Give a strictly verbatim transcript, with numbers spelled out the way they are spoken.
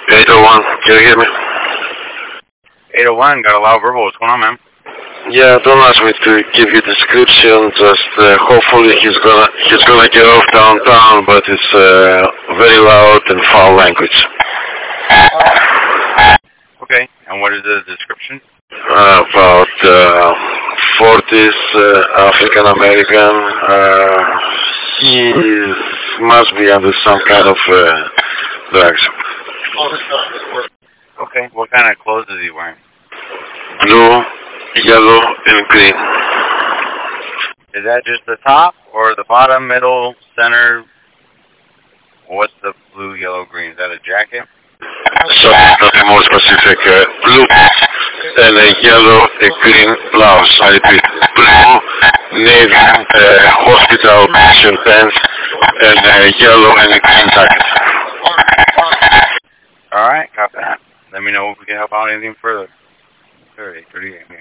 eight oh one, can you hear me? eight oh one, got a loud verbal. What's going on, man? Yeah, don't ask me to give you description. Just uh, hopefully he's gonna he's gonna get off downtown, but it's uh, very loud and foul language. Okay, and what is the description? Uh, about uh, forties, uh, African American. Uh, he is, must be under some kind of uh, drugs. Okay, what kind of clothes is he wearing? Blue, yellow, and green. Is that just the top, or the bottom, middle, center? What's the blue, yellow, green? Is that a jacket? So, nothing more specific. Uh, blue and a yellow and green blouse. I repeat, blue, navy, uh, hospital patient pants, and a yellow and a green jacket. All right, copy that. Let me know if we can help out anything further. thirty, thirty-eight.